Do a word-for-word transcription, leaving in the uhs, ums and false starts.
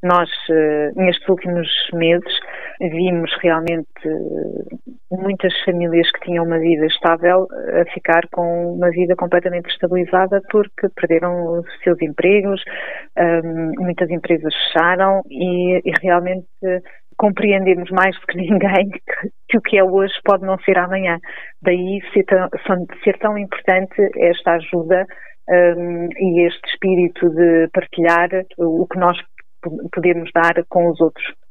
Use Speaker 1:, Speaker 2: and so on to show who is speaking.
Speaker 1: Nós, nestes últimos meses, vimos realmente muitas famílias que tinham uma vida estável a ficar com uma vida completamente estabilizada porque perderam os seus empregos, muitas empresas fecharam e, e realmente compreendemos mais do que ninguém que, que o que é hoje pode não ser amanhã. Daí ser tão, ser tão importante esta ajuda um, e este espírito de partilhar o que nós podemos dar com os outros.